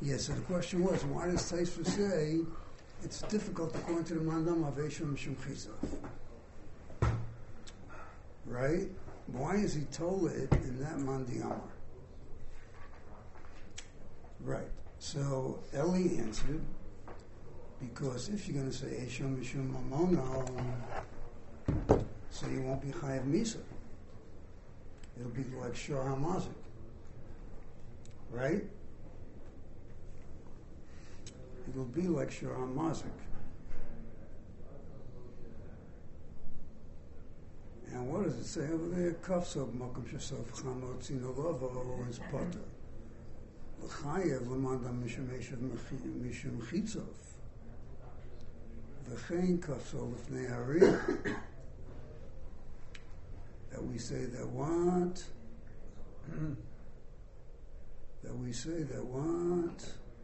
Yes, so the question was, why does Taisva say it's difficult according to the mandam of Eisham Mishum Chisav? Right? Why is he told it in that mandi amar? Right. So Eli answered, because if you're going to say Eisham Mishum Mamono, so you won't be Chayav Misa. It'll be like Shor HaMazik. Right? It'll be like Shor HaMazik. And what does it say over there? Kafsov Makom Shasof Chamotzi Nolovo is Potter. L'chayev L'mandam Mishum Eshav Mishum Chitzov. V'chein Kafsov L'fnei Ari. That we say that what? That we say that what?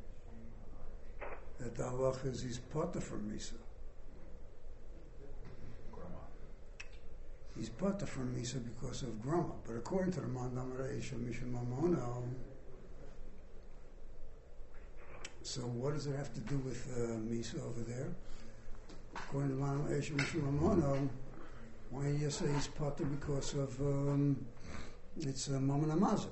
That the halach is he's potter from Misa. He's potter from Misa because of Grama. But according to the Mandam Reisha Mishum Mamono, so what does it have to do with Misa over there? According to the Mandam Reisha Mishum Mamono, why do you say he's potter because of it's Mammon HaMazik?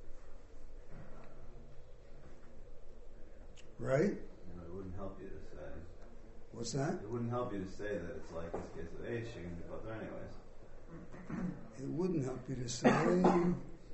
Right? It wouldn't help you to say. What's that? It wouldn't help you to say that it's like this case of Aish, you're going to be potter anyways. It wouldn't help you to say. To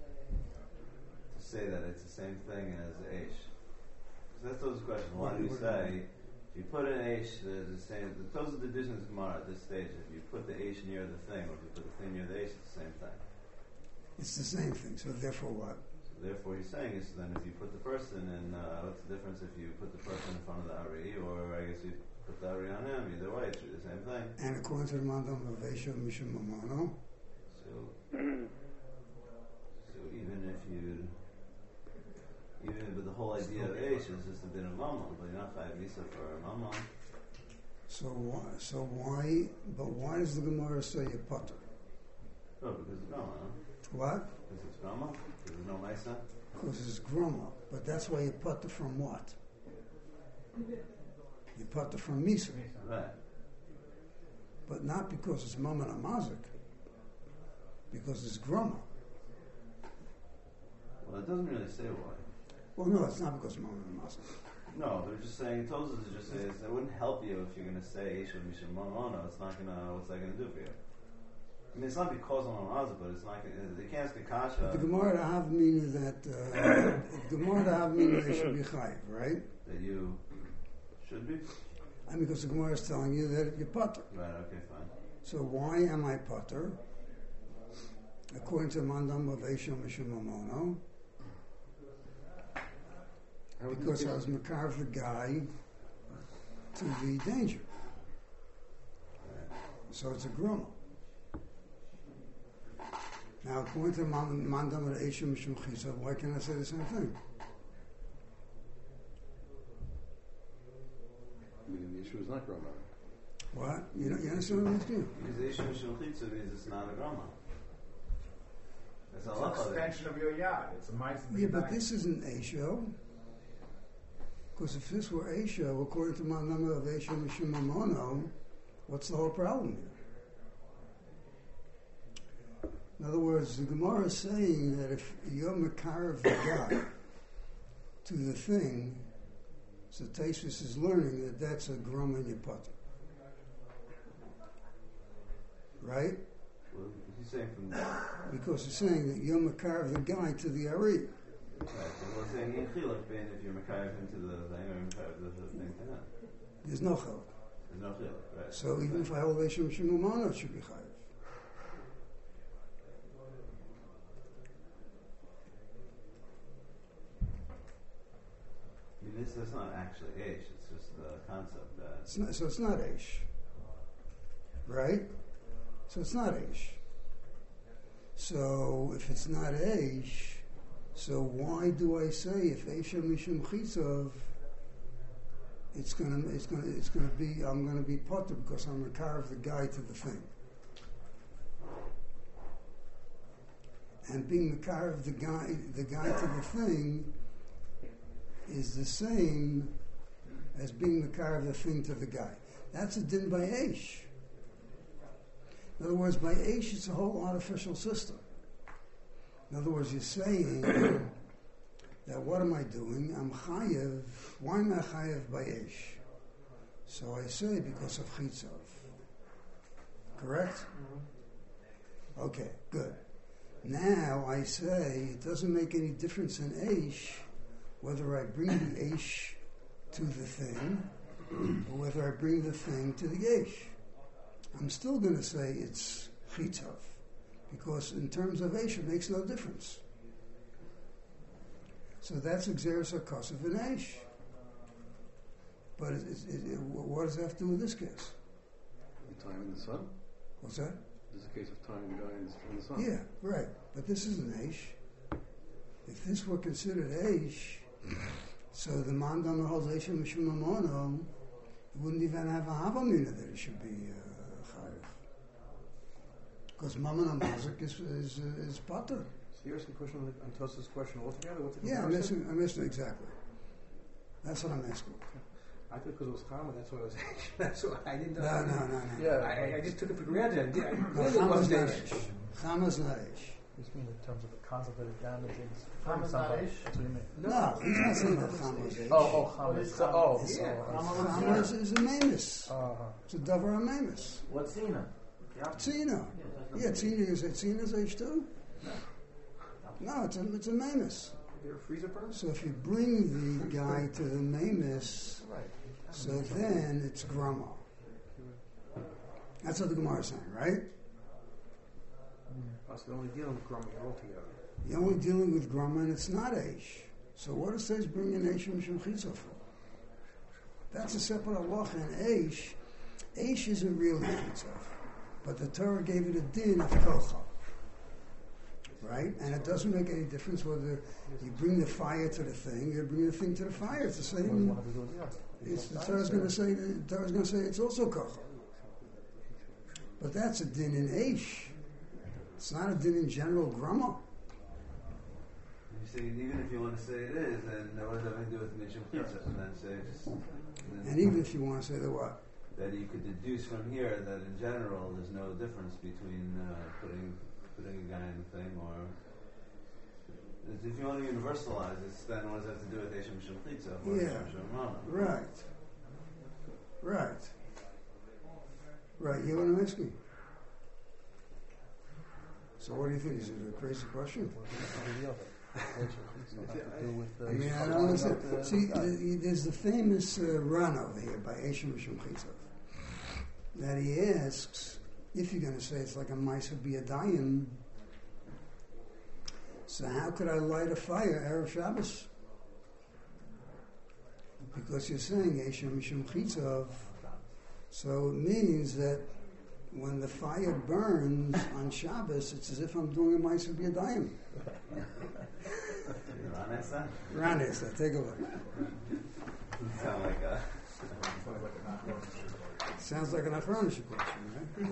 say that it's the same thing as Aish. Because that's the question. Why do you say, if you put an Aish, there's the same, those are the decisions Gemara at this stage. If you put the Aish near the thing, or if you put the thing near the Aish, it's the same thing. It's the same thing, so therefore what? Therefore, he's saying is then if you put the person in, what's the difference if you put the person in front of the Ari, or I guess you put the Ari on him? Either way, it's the same thing. And according to the Mandam of Eisha Mishum Mamono, so even with the whole idea of Eish is just a bit of Mammon, but you're not Chayav Misa for Mammon. So why does the Gemara say a potter? Oh, because it's Grama, huh? What? Because it's Grama? Because there's no Maisa? Because it's Groma. But that's why you potter from what? You potter from Misa. Right. But not because it's Mammon HaMazik. Because it's Groma. Well, it doesn't really say why. Well, no, it's not because it's Mammon HaMazik. No, they're just saying, Tosas is just saying, it wouldn't help you if you're going to say Eish Mishum Mammon. It's not going to, what's that going to do for you? I mean, it's not because of Mammon, but it's not, they can't ask a kasha. The Gemara to have meaning that, the Gemara to have meaning they should be chayiv, right? That you should be? I mean, because the Gemara is telling you that you're potter. Right, okay, fine. So why am I potter? According to Mandam of Eisham Mishum Mamono, because I was Makar the guy to the danger. So it's a grumma. Now, according to Mandam of Eisham Mishum Chisav, why can't I say the same thing? I mean, the issue is not grama. What? You understand what I'm saying? Because Eish Mishum Chitza means it's not a Grama. It's an extension of your yard. It's a mice. Yeah, but this isn't Eisho. Because if this were Eisho, according to Mandam of Eisham Mishum Mamono, what's the whole problem here? In other words, the Gemara is saying that if you're Makar of the guy to the thing, so Taisus is learning that that's a grum in your potter. Right? Well, he's saying from because it's saying that you're Makar of the guy to the Ari. Right, so we're saying in Chiluk being if you're Makar into the thing or Makar the thing to him. There's no chiluk. There's no Chiluk, right. So even if I hold Eisham Mishum Mamono, it should be chayiv. I mean, that's not actually Aish, it's just the concept that... So it's not Aish. Right? So it's not Aish. So if it's not Aish, so why do I say if Eisham Mishum Chitzov, it's gonna be, I'm gonna be potter because I'm Makar of the guy to the thing. And being Makar of the guy to the thing is the same as being Makar the thing to the guy. That's a din by Aish. In other words, by Aish, it's a whole artificial system. In other words, you're saying that what am I doing? I'm chayev. Why am I chayev by Aish? So I say because of chitzav. Correct? Okay, good. Now I say it doesn't make any difference in Aish whether I bring the Aish to the thing or whether I bring the thing to the Aish. I'm still going to say it's chitzav because in terms of Aish it makes no difference. So that's Xeris HaKosav in Aish. But what does that have to do with this case? The time in the sun? What's that? This is a case of time the guy in the sun. Yeah, right. But this isn't Aish. If this were considered Aish, so the Mandam holds Aish and Mishum Mamono, it wouldn't even have a Havamina that it should be Chayiv. Because Mammon Mazik is Pater. So you're asking a question on Tos's question altogether? What's the Yeah, comparison? I'm asking exactly. That's what I'm asking. I thought because it was Chama, that's what I was that's what I didn't know. No. Yeah, I just took it for granted. No, It Chama's wasn't not Aish. Aish. Chama's not Aish. You mean in terms of the concept that it damages Chama's somebody? not Aish? That's what you mean. No, he's not saying that Chama's Aish. Chamas. Oh, Chama is a Mamus. uh-huh. It's a Davar Mamus. What's Zina? Tzina. Yeah, Tzina, you say Tzina's Aish too? No, it's a Mamus. You're a freezer burn? So if you bring the guy to the Mamus, so then it's Grama. That's what the Gemara is saying, right? Oh, so they're only dealing with Grummy altogether. You're only dealing with Grama and it's not Aish. So what does says bring an Aish and Mishum Chitzah for? That's a separate halacha in Aish. Aish isn't really Chitzah. But the Torah gave it a din of Kocha. Right? And it doesn't make any difference whether you bring the fire to the thing, you bring the thing to the fire. It's the What same. does one have to do with the other? It's, the Torah's going to say it's also Kocha. But that's a din in Aish. It's not a din in general Grama. You see, even if you want to say it is, then what does that have to do with Mishum Chitzah? And then say just. And even if you want to say that what? That you could deduce from here that in general there's no difference between putting a guy in the thing or. If you want to universalize this, then what does that have to do with Eshem Mishum Chitzah? Or Yeah. Eshem Mishum Rama? Right. You know what I'm asking? So what do you think? Is it a crazy question? What does one have to do with the other? It's not have to do with I mean, I don't understand. See, there's the famous run over here by Eshem Mishum Chitzah that he asks, if you're going to say it's like a Maisa B'Yadayim, so how could I light a fire Erev Shabbos? Because you're saying Eshem Mishum Chitzah, so it means that when the fire burns on Shabbos, it's as if I'm doing a Maisa B'Yadayim. Ron is that. Take a look. Sound like a. Sounds like an Achronisha question,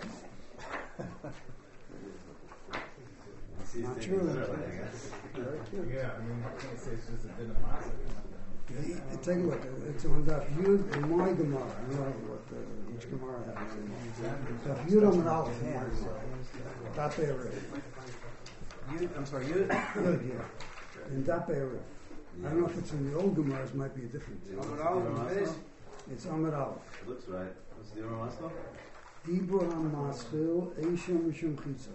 right? Not true. Yeah, I mean, you can't say it's just a din of Mazik. Take a look. It's on Daf Yud in my Gemara. I don't know what each Gemara has. Daf Yud on Aleph in my Gemara. Daf Erev. I'm sorry, Yud, yeah. In Daf Erev. I don't know if it's in the old Gemaras. Might be a different. It's Amud Aleph. Looks right. What's the Yom Maslo? Dibur HaMaschil Eshem Mishum Chitzah.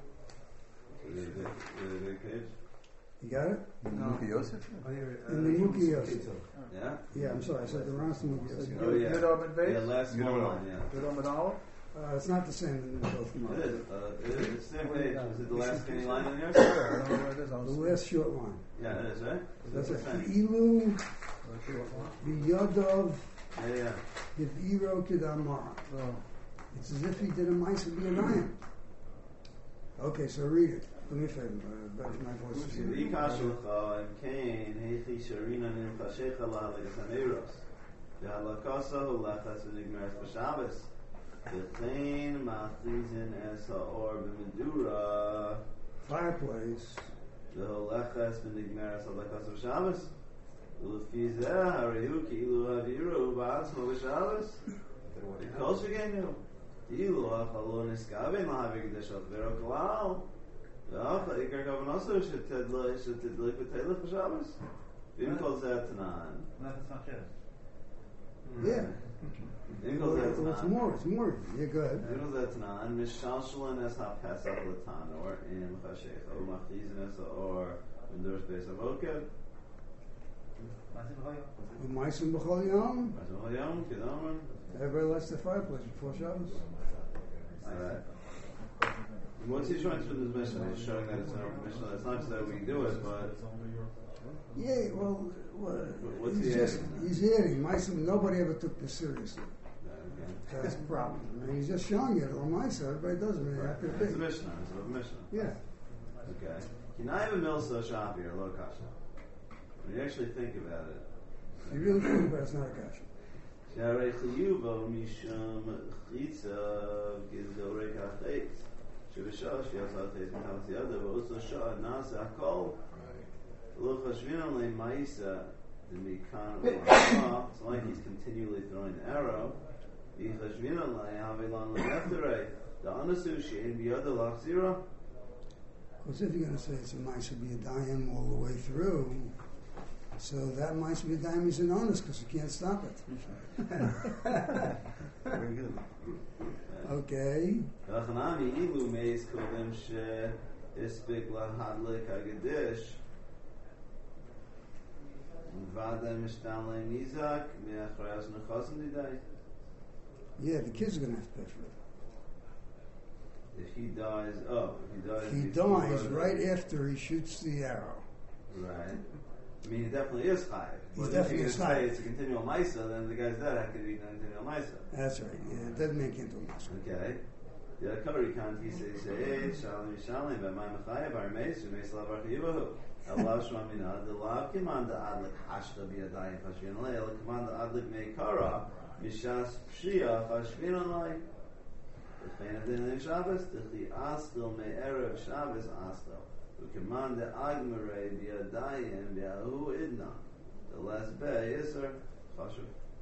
The big page? You got it? Muki Yosef? In the Muki Yosef. Yeah? Yeah, I'm sorry. I said the Ras Muki Yosef. Oh, yeah. Yud Amud Beis? Yeah, last You don't one, know. yeah. Yud Amud Aleph? It's not the same in both It Gemaras. is. It's the same page. Is it the last skinny line on yours? Sure, I don't know where it is. The Honestly. last short line. Yeah, it is, right? That's it. the same. Ilu b'yadav Yeah. b'iro k'damar. Oh. It's as if he did a Maisa B'Yadayim. Okay, so read it. Do me a favor. Better my voice is here. V'ikash l'cha im kein heichi sharina nimchashecha lahalikas hameros. V'halakasa hulachas v'nigmeres b'Shabbos. V'chein machrizin es ha'or b'medura. Fireplace. V'holachas v'nigmeres halakas b'Shabbos. ולפי זה הרי הוא כאילו האווירו בעצמו בשבס. כל שכנו. כאילו אף לא נשכוון להביא קדשות ולא כלל. ואף העיקר כוונתו שתדליק ותלך בשבס. ואם כל זה התנן. Yeah. אם כל זה Well, it's התנן. more. Yeah, go ahead. אם כל זה התנן, משלשלן אס הפסח לתנור, אם חשיך, או מכריזן אס האור, ונדורש בייס הבוקר. Meisim b'chol yom. אז הוא היום, כדאמר. Everybody lights the fireplace before Shabbos. Alright. What's he showing through this mission? He's showing that it's an open mission. It's not just that we do it, but Yeah, well, what's he's the just, adding? he's adding. Meisim, nobody ever took this seriously. Okay. That's the problem. I mean, he's just showing you it. Meisim, everybody does it. I mean, after It's a big. mission. It's an open mission. Yeah. Okay. Can I have a milsa shapi or lo kasha? When you actually think about it. You really think about it, it's not a kasha. שהרי חיובו משום חיצה גזורי כחץ שבשעה שיצא חץ מחלץ ידו ועושה שעה נעשה הכל לא חשבים עלי מאיסה ומכאן ולמה it's like he's continually throwing the arrow ויחשבים עלי הווילן למפטרי דאנסו שאין בידו להחזירה Because if you're going to say it's a Maisa B'Yadayim all the way through, so that Maisa B'Yadayim is an onus because you can't stop it. Very good. Okay. והחנמי אילו מייס קודם שהספיק להדליק הקדש ועדה משתלם ניזק מאחורי הסנחוסן דידי. Yeah, the kids are going to have to pay for it. If he dies, He before dies the- right after he shoots the arrow. Right. I mean, he definitely is chayiv. He's But definitely if is you say chayiv. it's a continual maisa, then the guy's dead. How could it be a continual maisa? That's right. Yeah, dead man can't do much. Okay. The Akari can't he say Shalom Yishalim B'May Mechayev Armeis Umeis Lavar Chivahu Allah Shwamina the Lav Command Adlik Hashta B'Yadayim Chashvin Alei El Command Adlik Meikara Mishas Pshia Chashvin Alei V'chein Adin Shabbos Tichli Astel Me'erev Shabbos Astel V'command Agmarei B'Yadayim B'Ahu Idna the last Bay Yisr Chashuv.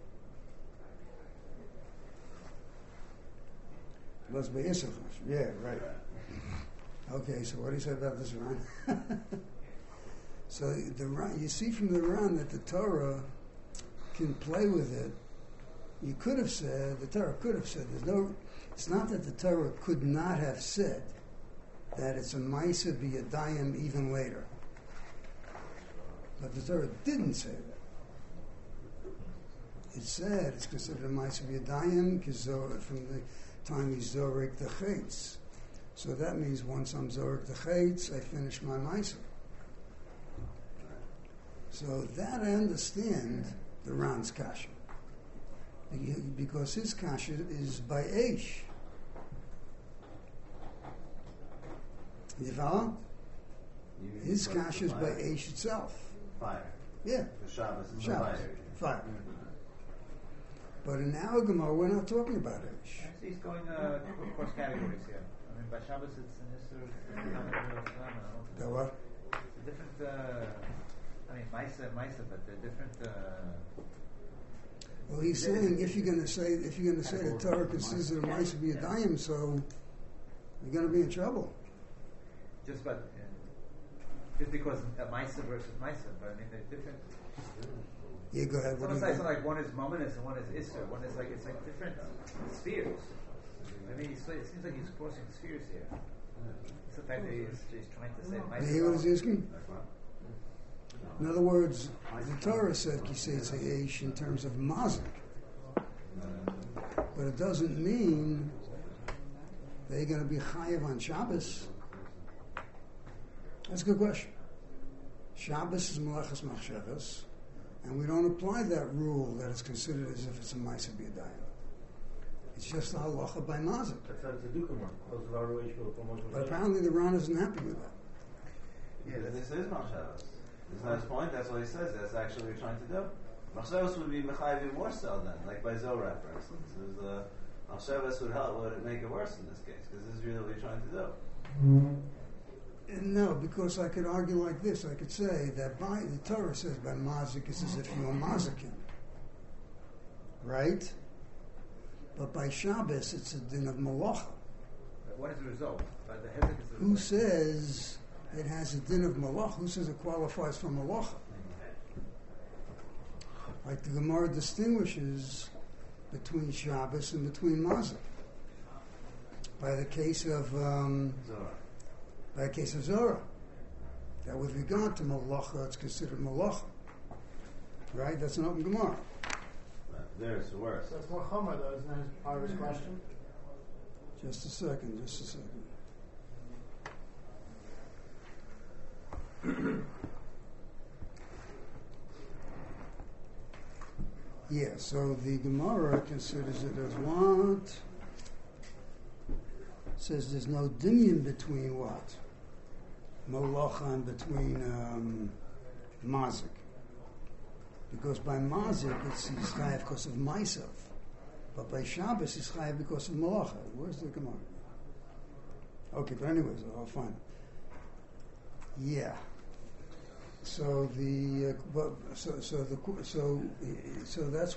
Must be Issachar. Yeah, right. Okay, so what do you say about this Ran? So the Ran, you see from the Ran that the Torah can play with it. You could have said, the Torah could have said, it's not that the Torah could not have said that it's a Maisa B'Yadayim even later. But the Torah didn't say that. It said it's considered a Maisa B'Yadayim because from the time he's Zorik the Chetz. So that means once I'm Zorik the Chetz, I finish my Maisa. So that I understand the Ran's Kasha. Because his Kasha is by Eish. You follow? His Kasha is by Eish itself. Fire. Yeah. The Shabbos is Shabbos. fire. Fire. But in our Gemara, we're not talking about Eish. Actually, he's going across categories here. I mean, by Shabbos it's an Isser, The what? it's a different, I mean, Maisa, but they're different, Well, he's saying if you're going to say the Torah consists of a Maisa B'Yadayim, so you're going to be in trouble. just about, just because Maisa versus Maisa, but I mean, they're different. Yeah, go ahead. It's What do almost you like, think? like one is Mominus and one is Isser. One is like, it's like different spheres. I mean, it seems like he's crossing spheres here. It's the fact that he's trying to say Maisa. You hear what he's asking? In other words, the Torah said Kisei Eish in terms of mazik, but it doesn't mean they're going to be chayiv on Shabbos. That's a good question. Shabbos is Melechas Machshavas, and we don't apply that rule that it's considered as if it's a Maisa B'Yadayim. It's just a halacha by mazik. But apparently the Ran isn't happy with that. Yeah, this is Machshavos. Isn't that his point? That's what he says. That's actually what we're trying to do. Machshavos would be Mechayiv more so then, like by Zorah, for instance. Machshavos would make it worse in this case, because this is really what we're trying to do. No, because I could argue like this. I could say that by the Torah says by mazik it's as if you were mazikin, right? But by Shabbos it's a din of malacha. What is the result? By the hezek is the Who result. says it has a din of malacha? Who says it qualifies for malacha? Like the Gemara distinguishes between Shabbos and between mazik. By the case of Zorah, that with regard to malacha, it's considered malacha, right? That's an open Gemara. There it's worse. So it's more chomer though, isn't that part of his question? Just a second. Yeah, so the Gemara considers it as what? Says there's no dinyan between what? Molacha and between mazik. Because by mazik it's chayav because of myself. But by Shabbos it's chayav because of molacha. Where's the Gemara? Okay, but anyways, I'll find it. Yeah. So the so that's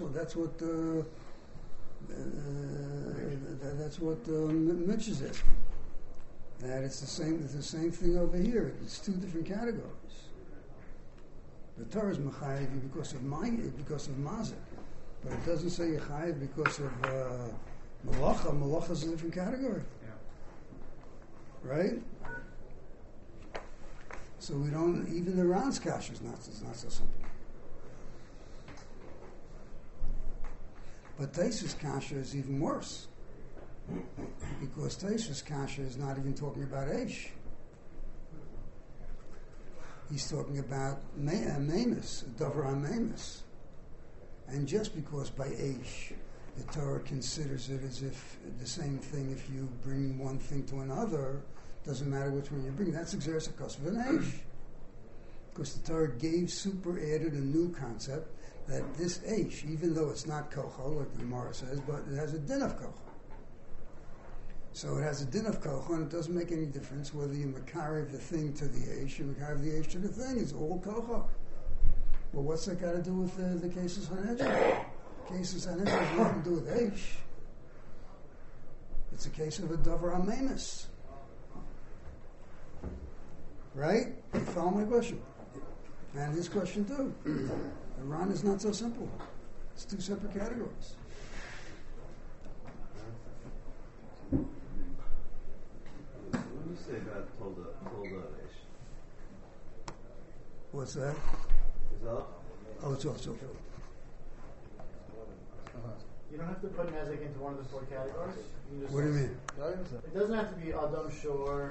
what Mitch is asking. That it's the same thing over here. It's two different categories. The Torah is mechayev because of mazik, but it doesn't say yechayev because of malacha. Malacha is a different category, right? So we don't, even the Ran's kasha is not so simple. But Taisus kasha is even worse. Because Taisus kasha is not even talking about Eish. He's talking about Mamus, Davar Mamus. And just because by Eish, the Torah considers it as if the same thing, if you bring one thing to another, doesn't matter which one you bring. That's exercise because of an Eish. Because the Torah added a new concept that this Eish, even though it's not Kocho, like the Gemara says, but it has a din of Kocho. So it has a din of Kocho, and it doesn't make any difference whether you makarev the thing to the Eish, or makarev the Eish to the thing. It's all Kocho. Well, what's that got to do with the cases Hanedra? Cases Hanedra has nothing to do with Eish. It's a case of a Davar HaMemus. Right? You follow my question? And his question too. Iran is not so simple. It's two separate categories. What do you say about told Ish? What's that? Is up? Oh, it's off. You don't have to put Nezek into one of the four categories. You can just What do you mean? It doesn't have to be Adam Shor,